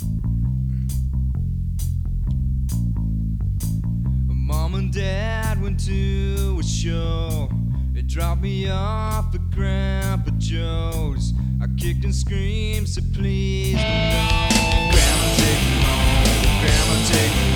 Mom and Dad went to a show. They dropped me off at Grandpa Joe's. I kicked and screamed, said please don't go. Grandma take me home, Grandma take me